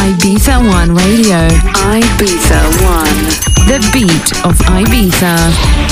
Ibiza One Radio. Ibiza One. The beat of Ibiza.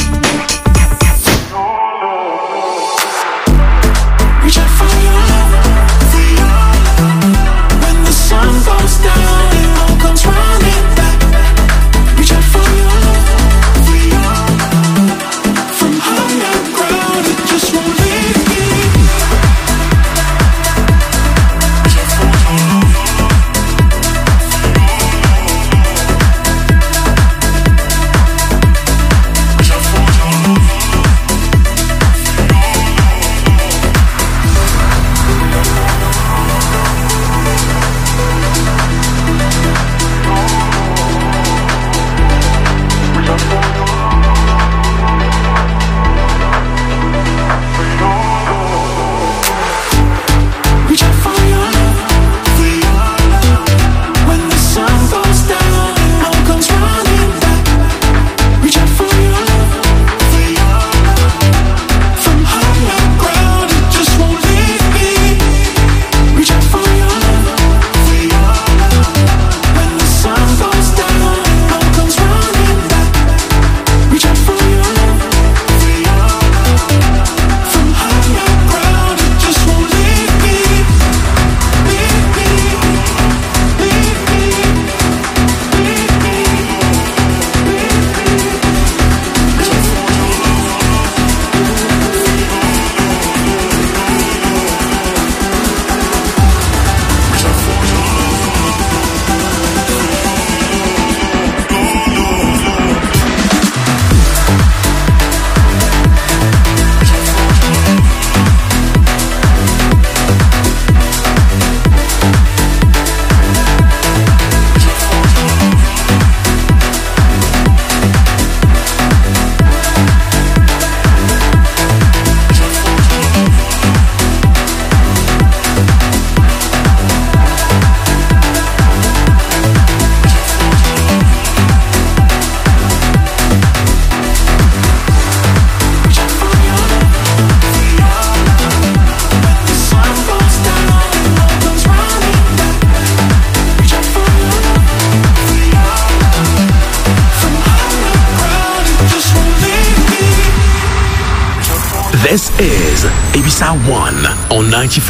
This is Ibiza One on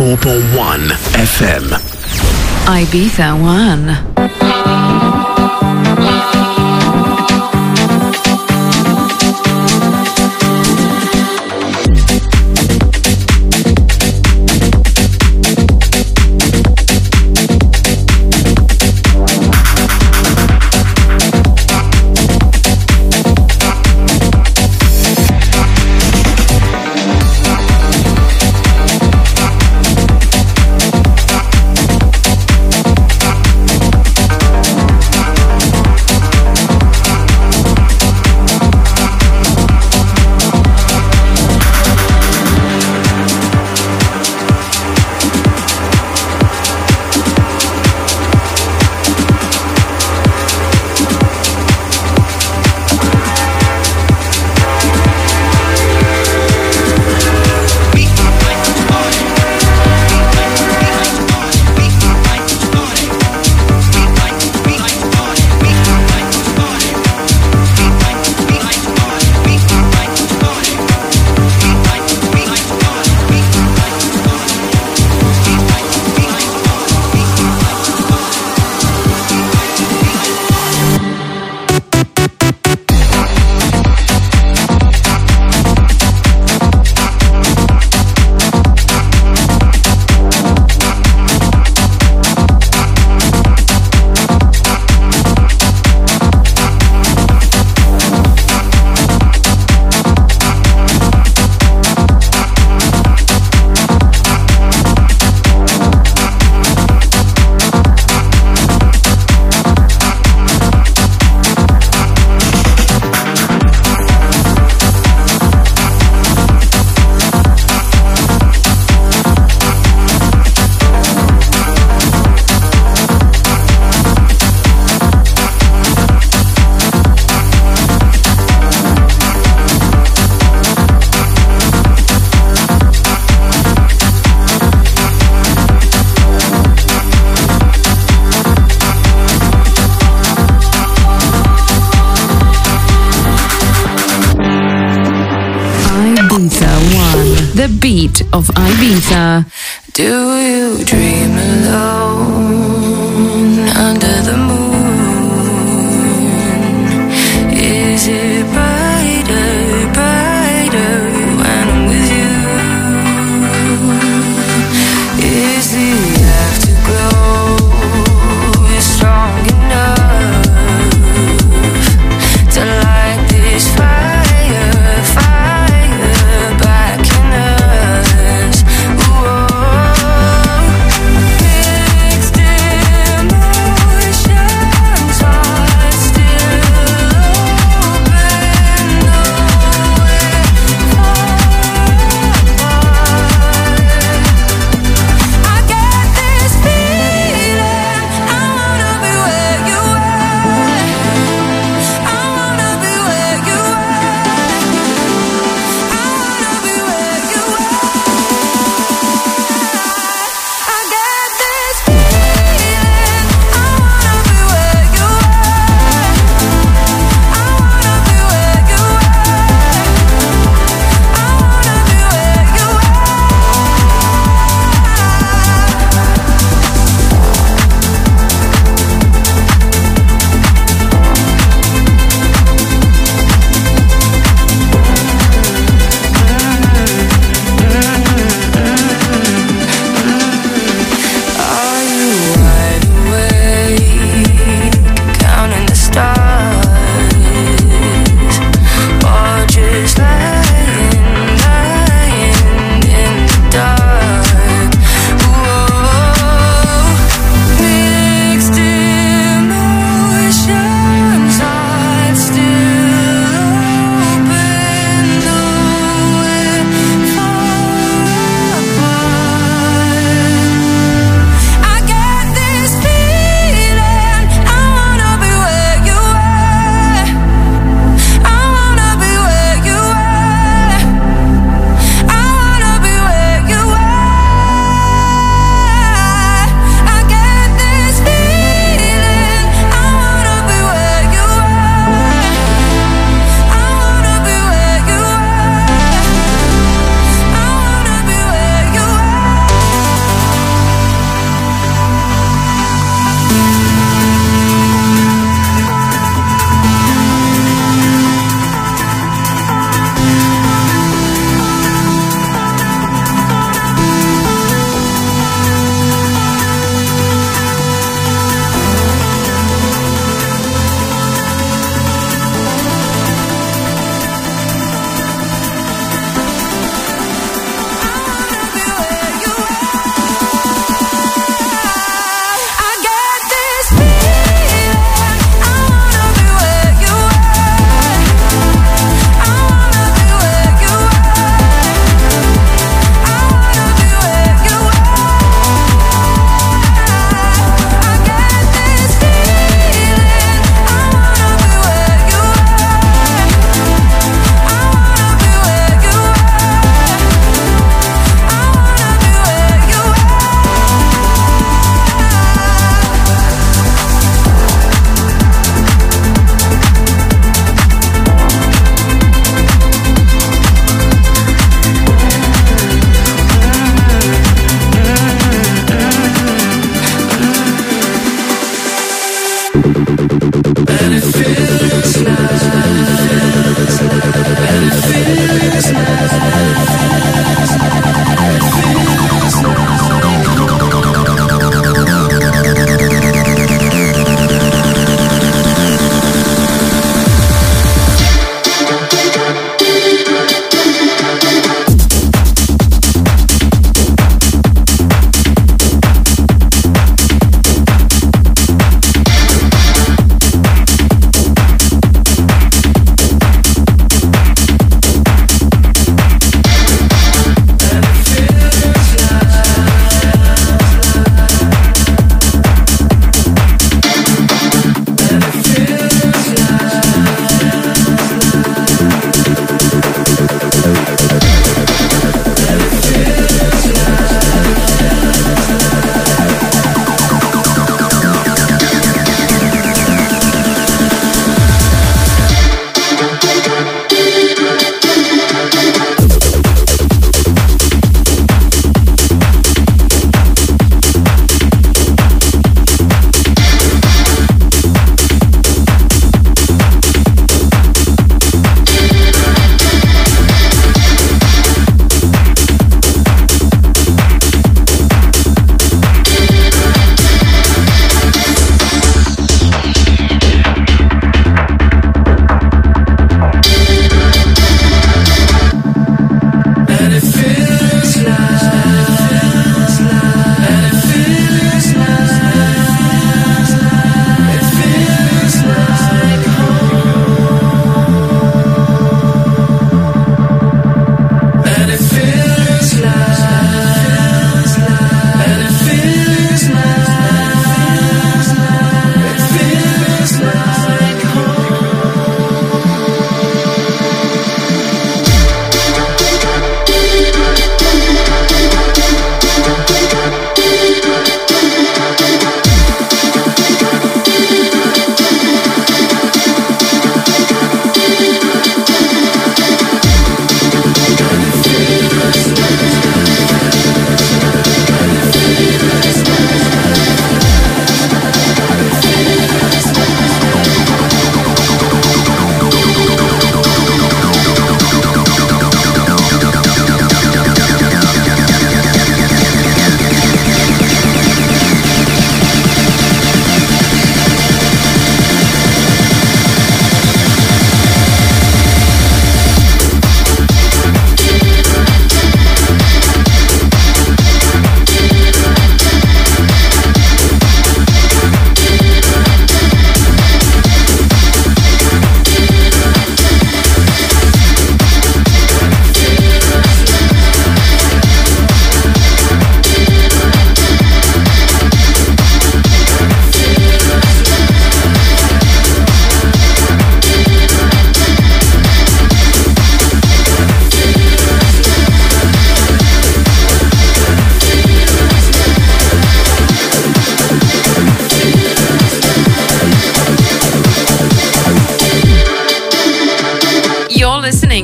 94.1 FM. Ibiza One. beat of Ibiza. Do you dream alone under the moon? Is it brighter, brighter when I'm with you? Is the afterglow strong enough to light this fire, fire back in us? Ooh,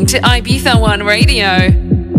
to Ibiza One Radio.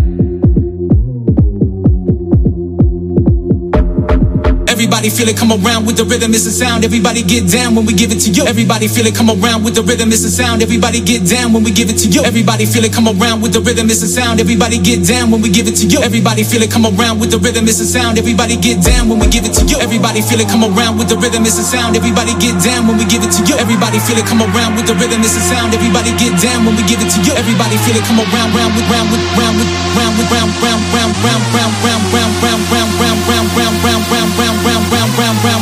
Everybody feel it, come around with the rhythm, it's a sound. Everybody get down when we give it to you. Everybody feel it, come around with the rhythm, it's a sound. Everybody get down when we give it to you. Everybody feel it, come around with the rhythm, it's a sound. Everybody get down when we give it to you. Everybody feel it, come around with the rhythm, it's a sound. Everybody get down when we give it to you. Everybody feel it, come around with the rhythm, it's a sound. Everybody get down when we give it to you. Everybody feel it, come around with the rhythm, it's a sound. Everybody get down when we give it to you. Everybody feel it, come around, round with round with round with round with round round round round round round round round round round round round round round round round round round round.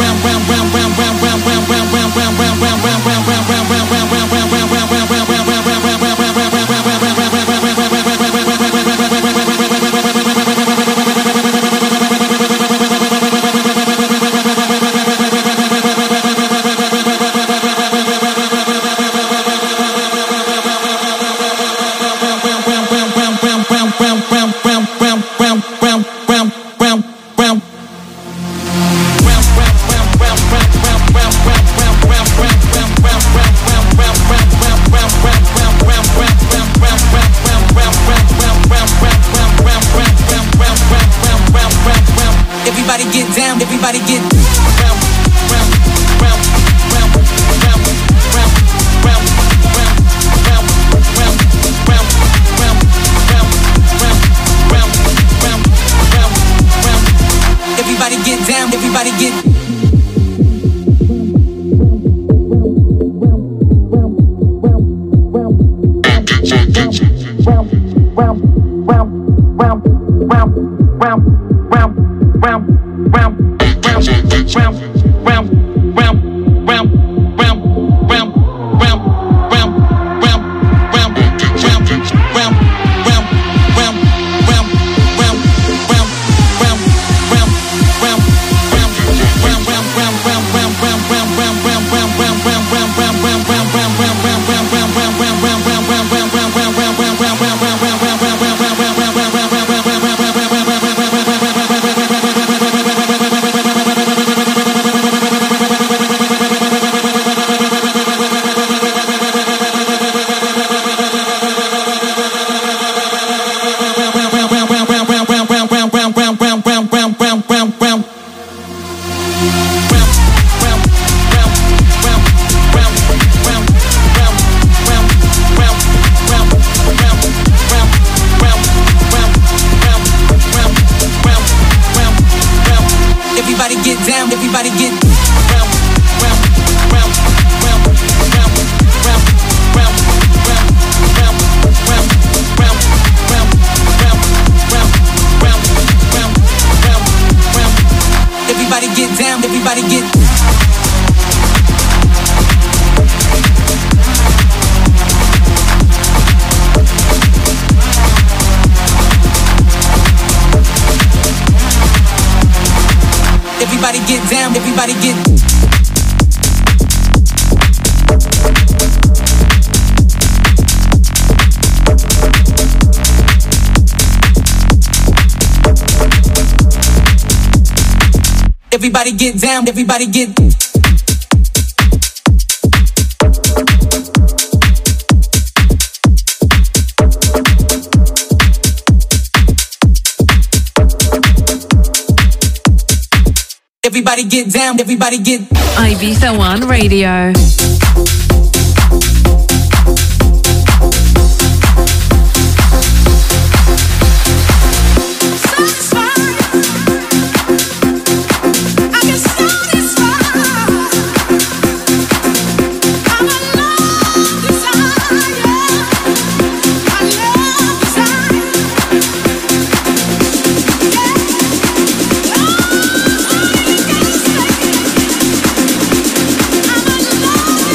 Everybody get down, everybody get. Everybody get down, everybody get. Ibiza One Radio. I'm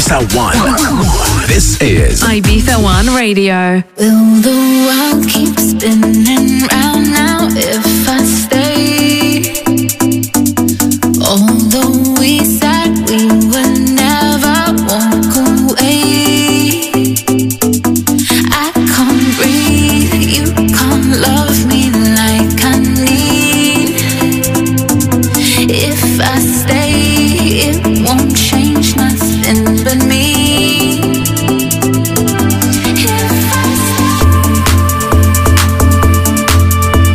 Ibiza One. This is Ibiza One Radio. Will the world keep spinning round now if I stay? Although we said we would never walk away, I can't breathe, you can't love me like I need. If I stay, it won't change nothing but me. If I stay,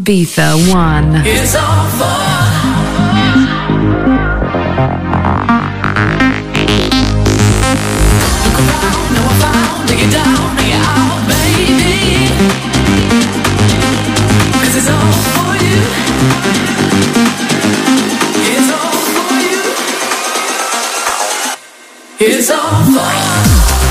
Ibiza 1. It's all for take it down, take it out, baby. 'Cause it's all for you. It's all for you. It's all for you.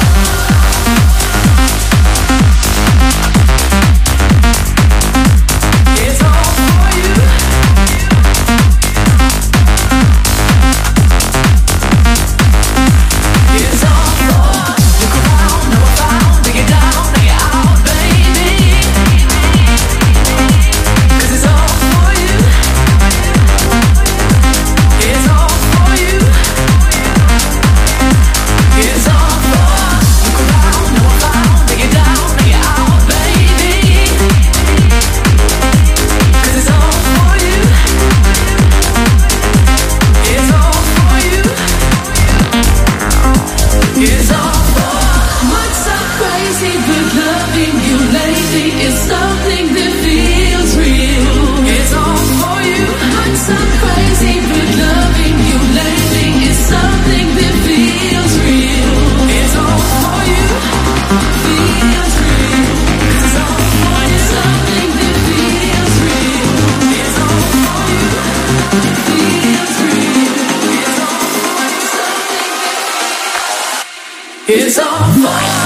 It's all for you.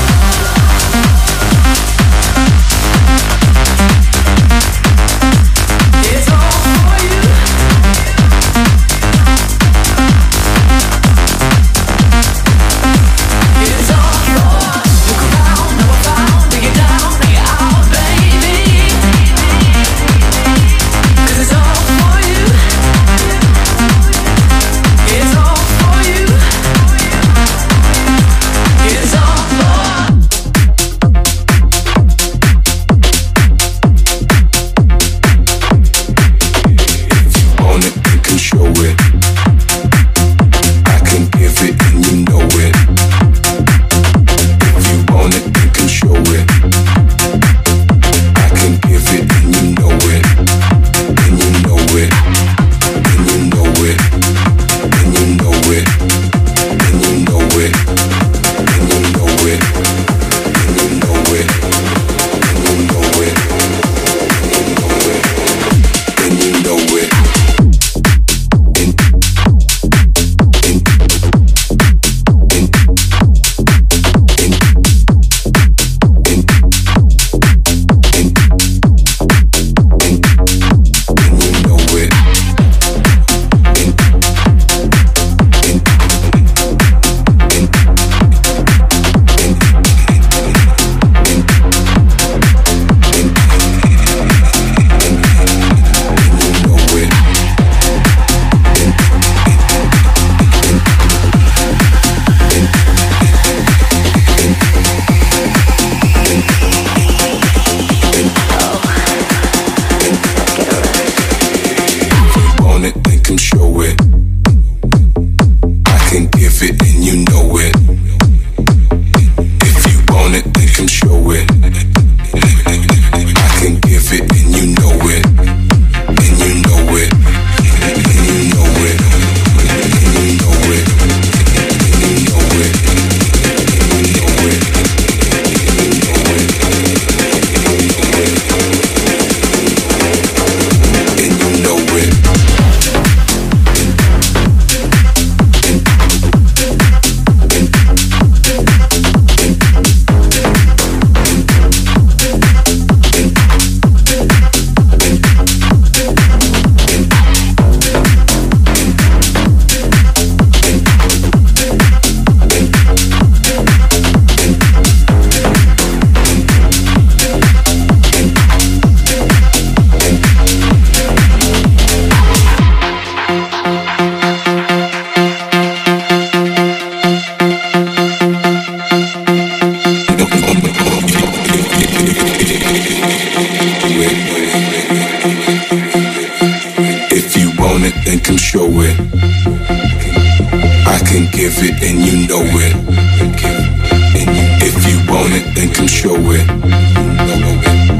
give it and you know it. If you want it, then come show it. I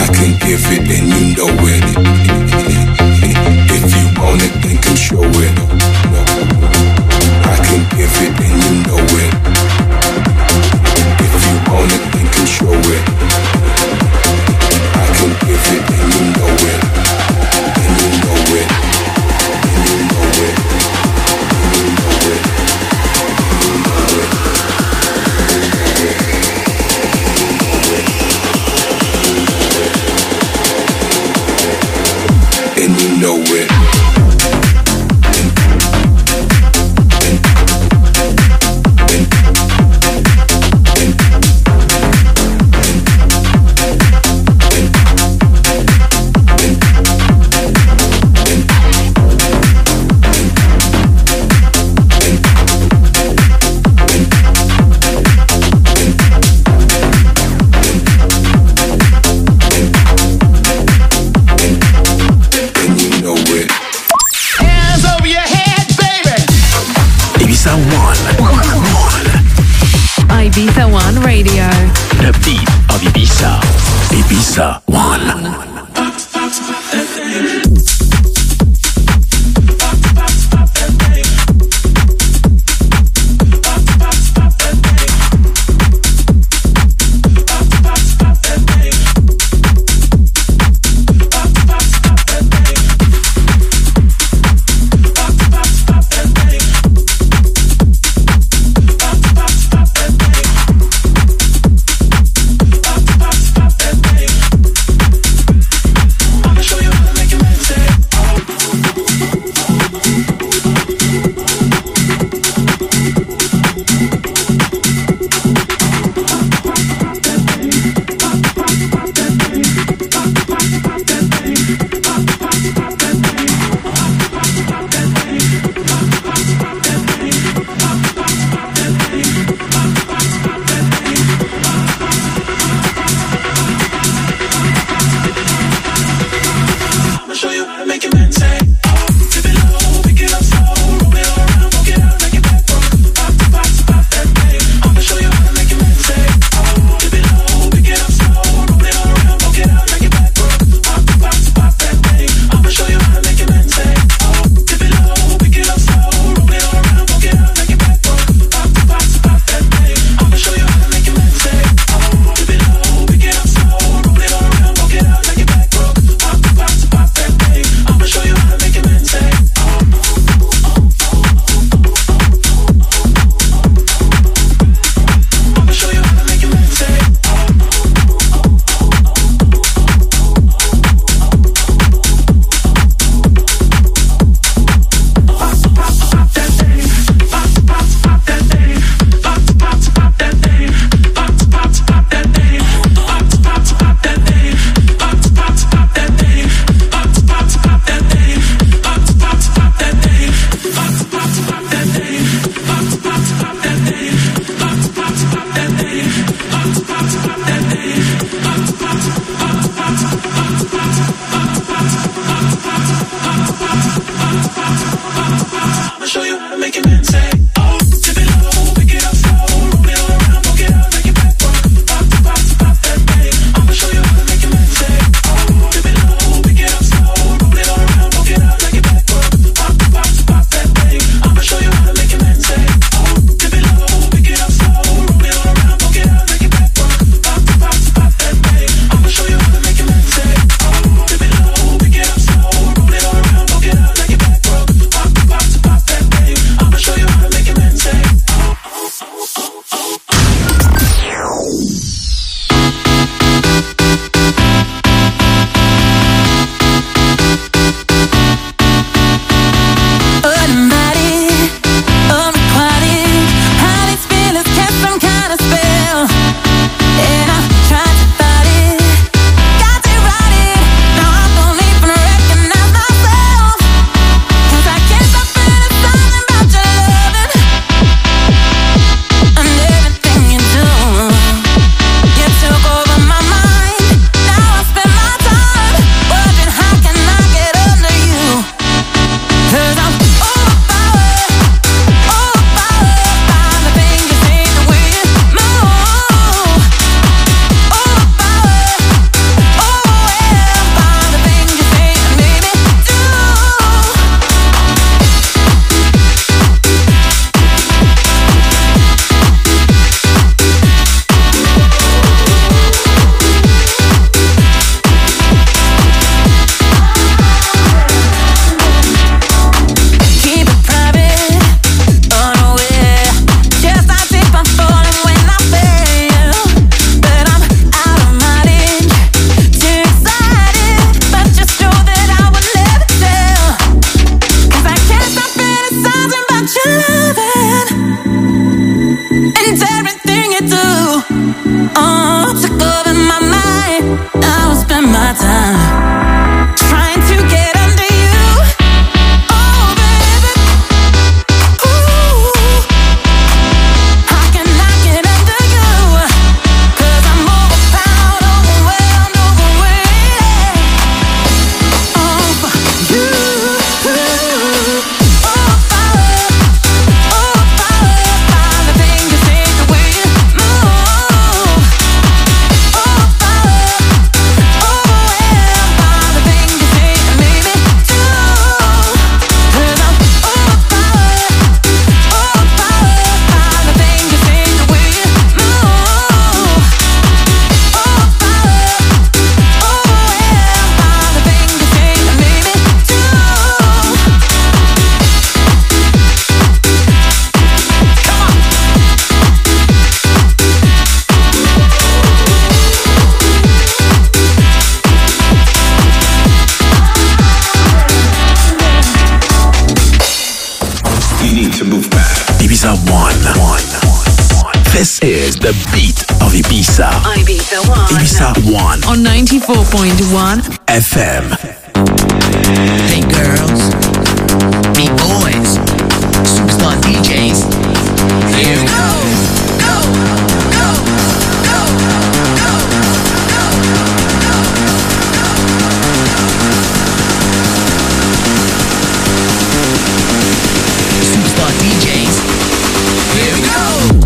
I can give it and you know it. If you want it, then come show it. I can give it and you know it. If you want it, then come show it. I can give it and you know it. And you know it. And you know it. And you know it. And you know it. And you know it. Ibiza One Radio. The beat of Ibiza. Ibiza One. This is the beat of Ibiza. Ibiza 1. Ibiza 1 On 94.1 FM. Hey girls, me boys, superstar DJs. Here we go, go, go, go, go, go, go. Superstar DJs. Here we go.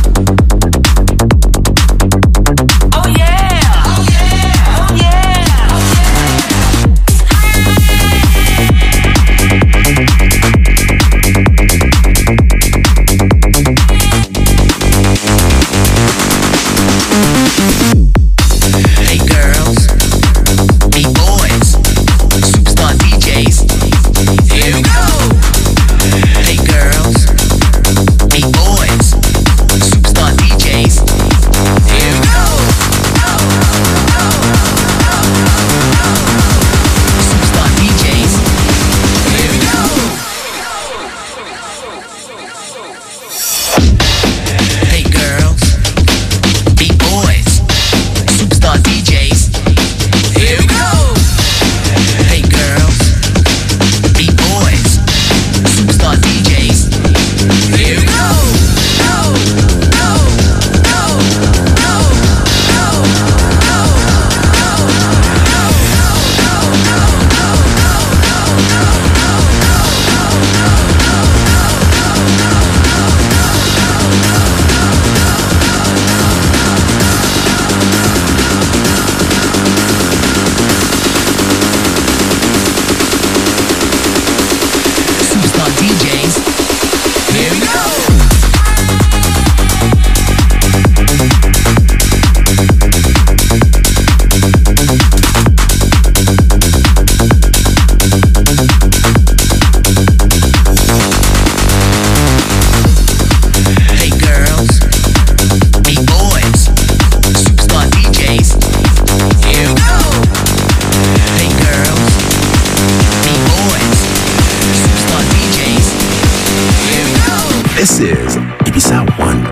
This is Ibiza 1.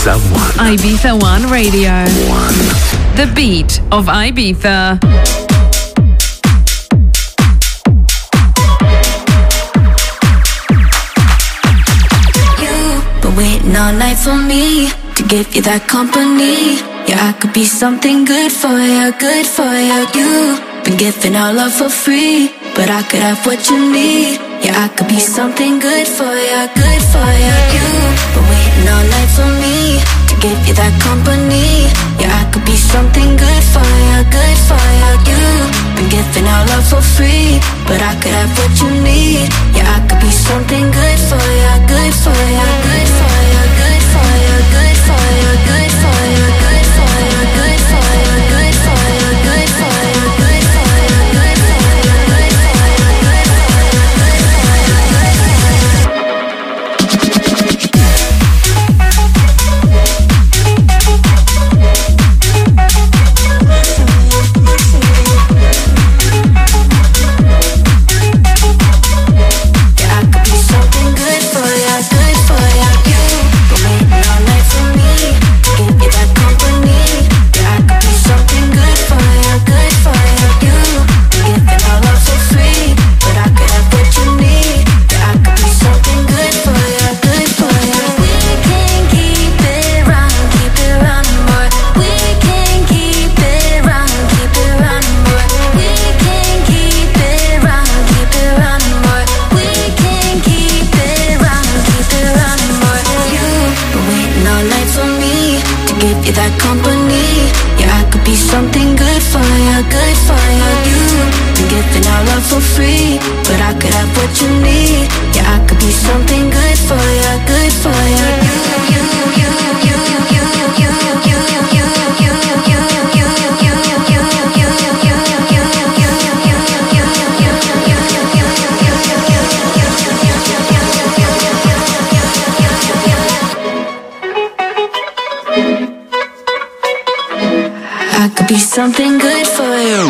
Ibiza One. Ibiza One Radio. The beat of Ibiza. You've been waiting all night for me to give you that company. Yeah, I could be something good for you, good for you. You've been giving all love for free, but I could have what you need. Yeah, I could be something good for you, good for you. You've been waiting all night for me to give you that company. Yeah, I could be something good for you, good for you. You've been giving all love for free, but I could have what you need. Yeah, I could be something good for you, good for you, good for you, good for you, good for you, good for you, good for you, good for you, good for you, good for you, good for you, good for you. That company, yeah, I could be something good for you, good for you. You've been giving all love for free, but I could have what you need. Yeah, I could be something good for you, good for you. I could be something good for you.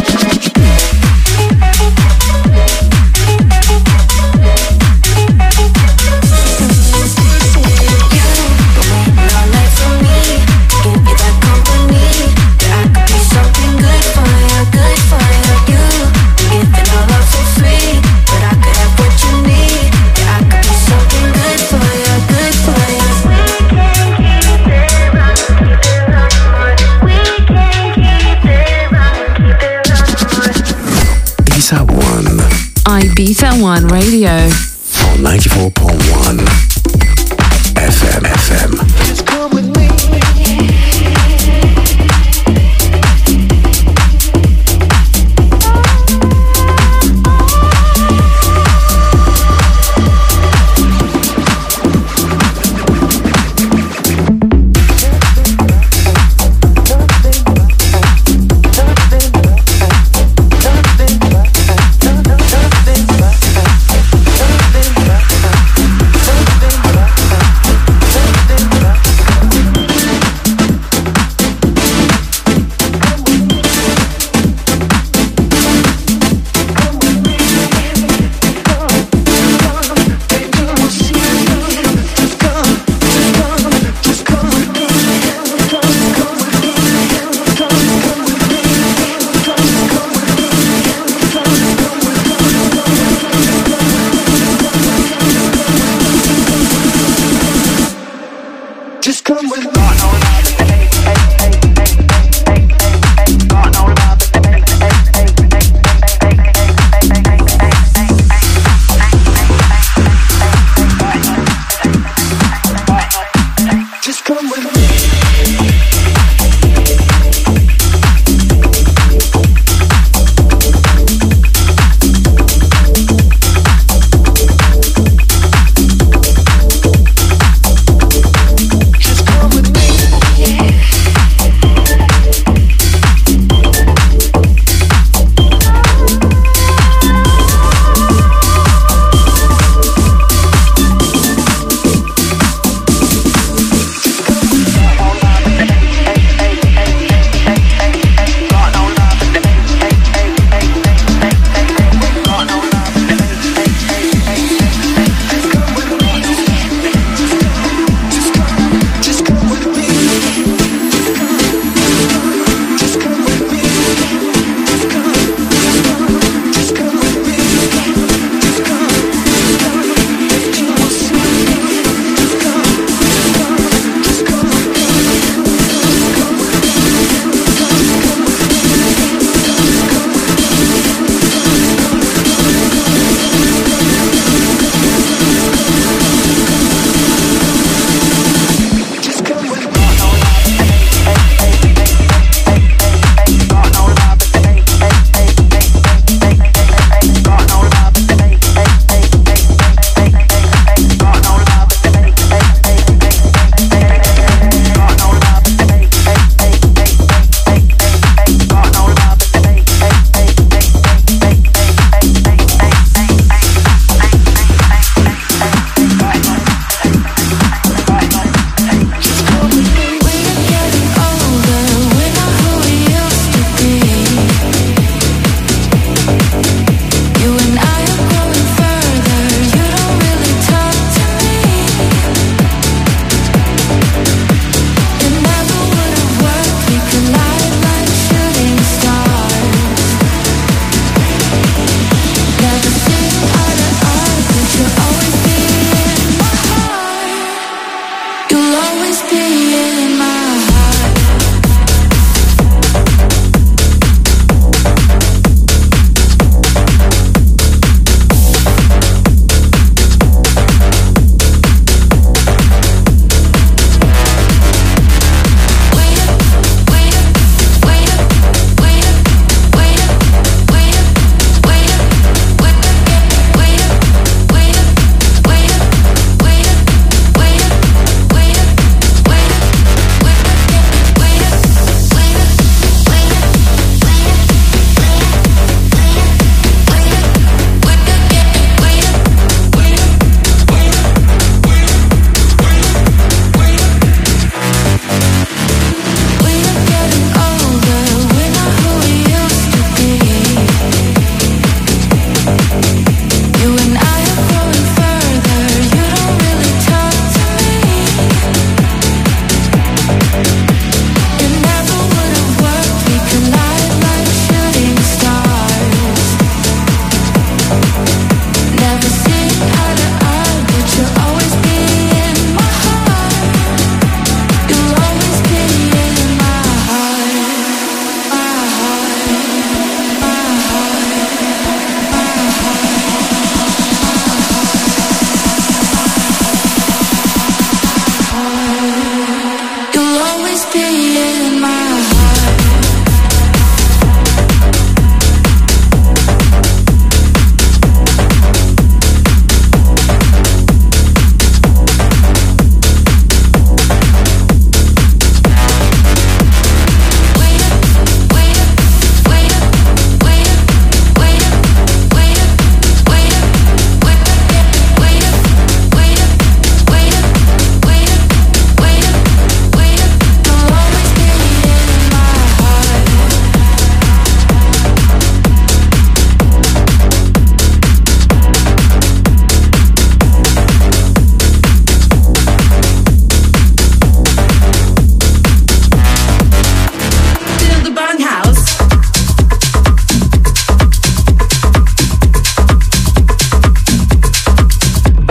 Ibiza One Radio. On 94.1 FM. Just come with me. Something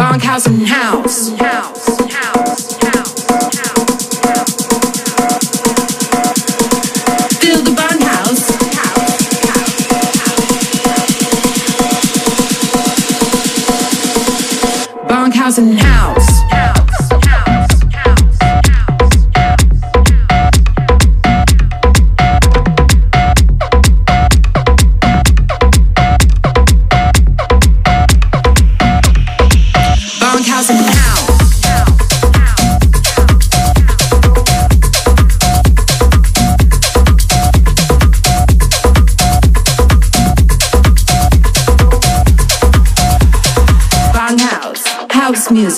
Bonkhausen House. Feel the Bonhouse. Bonkhausen House.